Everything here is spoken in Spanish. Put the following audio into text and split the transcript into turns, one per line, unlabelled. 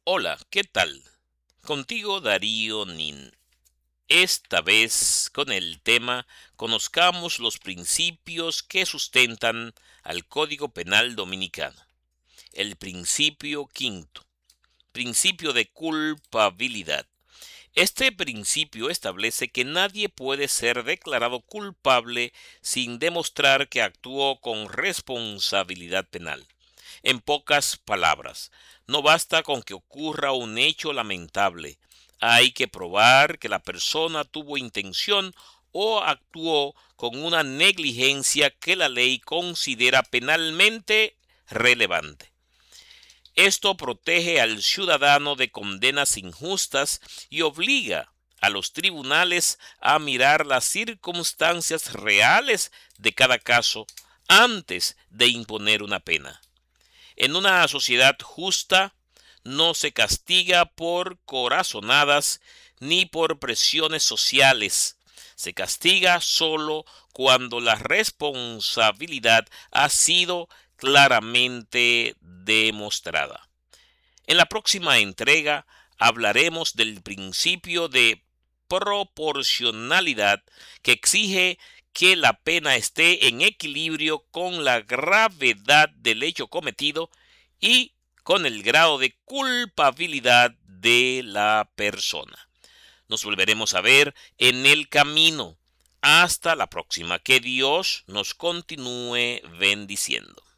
Hola, ¿qué tal? Contigo Darío Nin. Esta vez con el tema conozcamos los principios que sustentan al Código Penal Dominicano. El principio quinto, principio de culpabilidad. Este principio establece que nadie puede ser declarado culpable sin demostrar que actuó con responsabilidad penal. En pocas palabras, no basta con que ocurra un hecho lamentable. Hay que probar que la persona tuvo intención o actuó con una negligencia que la ley considera penalmente relevante. Esto protege al ciudadano de condenas injustas y obliga a los tribunales a mirar las circunstancias reales de cada caso antes de imponer una pena. En una sociedad justa no se castiga por corazonadas ni por presiones sociales. Se castiga solo cuando la responsabilidad ha sido claramente demostrada. En la próxima entrega hablaremos del principio de proporcionalidad que exige que la pena esté en equilibrio con la gravedad del hecho cometido y con el grado de culpabilidad de la persona. Nos volveremos a ver en el camino. Hasta la próxima. Que Dios nos continúe bendiciendo.